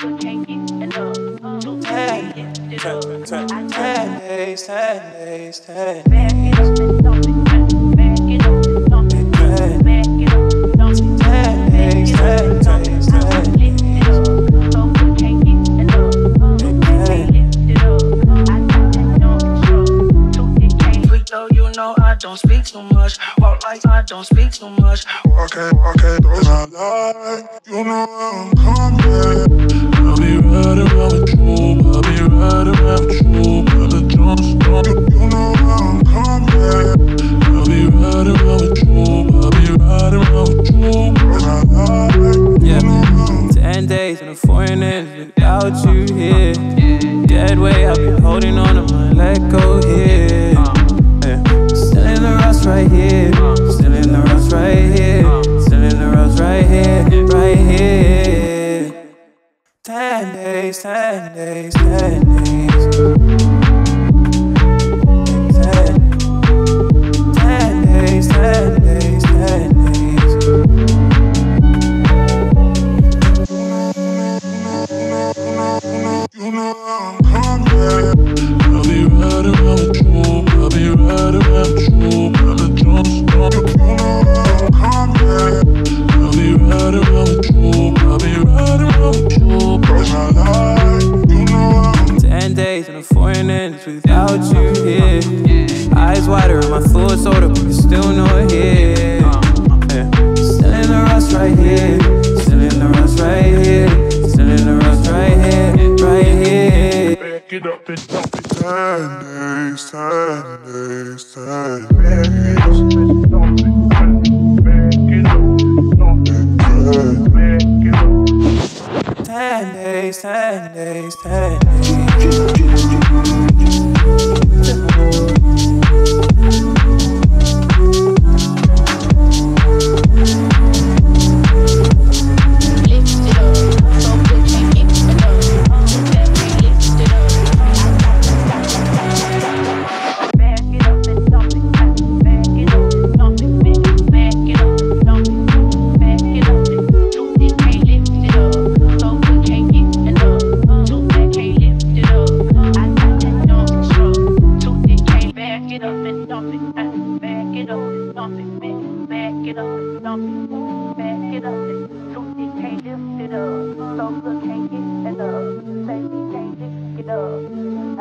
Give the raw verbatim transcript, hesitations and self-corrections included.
Ten days, ten days, ten days. Don't speak too much, walk like I don't speak too much. Walking, walking, those I like. You know I'm coming. I'll be riding around with you. I'll be riding around with you. Brother Jones, you know I'm coming. I'll be riding around with you. I'll be riding around with you. Those I like. Yeah, ten days in a foreign end without you here. Dead weight, I've been holding on to my let go here. Still in the rust right here, still in the rust right here, still in the rust right here, right here. Ten days, ten days, ten days. Ten, ten days, ten days, ten days. You know I'm coming. I'll be riding around with you. I'll be riding around with you. Brother Jones, you know I'm coming. I'll be riding around with you. I'll be riding around with you. Cause I like, you know I'm Ten days in a foreign end without you here. Eyes wider and my thoughts older, but you're still not here. Yeah. Still in the rust right here, still in the rust right here, still in the rust right here, right here. back it up and dump it. Ten days, ten days, ten days. Back it up and dump it. Back it up and dump it. Back it up. Ten days, ten days, ten days. Can't lift it up, so good can't get enough. Say we can't lift it up.